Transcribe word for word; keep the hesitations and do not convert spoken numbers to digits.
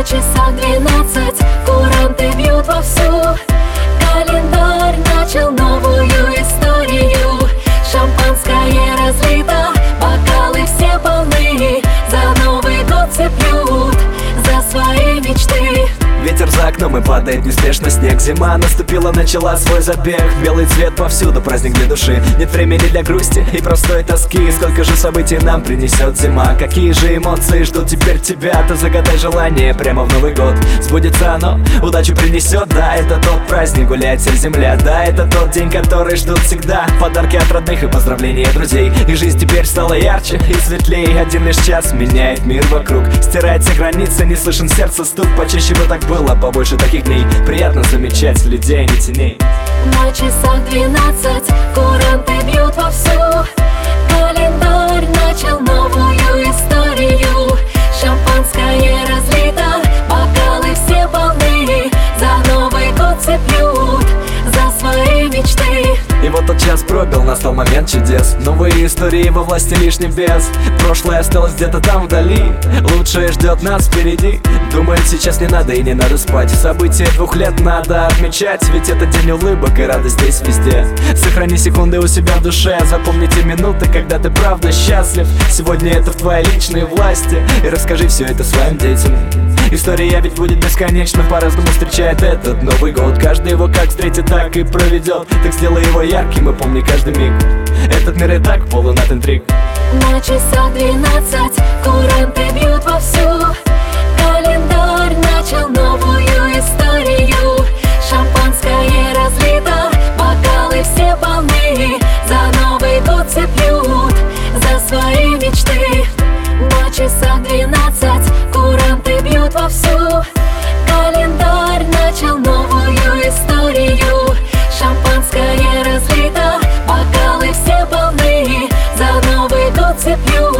часах двенадцать, куранты бьют вовсю. Календарь начал новую историю. Шампанское разлито, бокалы все полны. За Новый год все пьют, за свои мечты. Ветер за окном и падает неспешно снег. Зима наступила, начала свой забег. Белый цвет повсюду, праздник для души. Нет времени для грусти и простой тоски. Сколько же событий нам принесет зима. Какие же эмоции ждут теперь тебя. То загадай желание прямо в Новый год. Сбудется оно, удачу принесет. Да, это тот праздник, гуляет вся земля. Да, это тот день, который ждут всегда. Подарки от родных и поздравления друзей. И жизнь теперь стала ярче и светлее. Один лишь час меняет мир вокруг. Стирает все границы, не слышен сердца стук. Почаще бы так было, побольше таких дней. Приятно замечать людей, не теней. На часах двенадцать, куранты бьют вовсю. Календарь начал новую историю. Шампанское разлито, бокалы все полны. За Новый год все пьют, за свои мечты. И вот тот час пробил, настал момент чудес. Новые истории во власти лишь небес. Прошлое осталось где-то там вдали. Лучшее ждет нас впереди. Думаю, сейчас не надо и не надо спать. События двух лет надо отмечать. Ведь это день улыбок и радость здесь везде. Сохрани секунды у себя в душе. Запомните минуты, когда ты правда счастлив. Сегодня это в твоей личной власти. И расскажи все это своим детям. История ведь будет бесконечно, по-разному встречает этот Новый год. Каждый его как встретит, так и проведет. Так сделай его ярким и помни каждый миг. Этот мир и так полон от интриг. На часах двенадцать, куранты бьют вовсю. Календарь начал новую историю. Шампанское разлито, бокалы все полны. За Новый год все пьют, за свои мечты. На часах двенадцать, куранты бьют вовсю. Календарь начал новую историю. Шампанское разлито, бокалы все полны. За Новый год все пьют,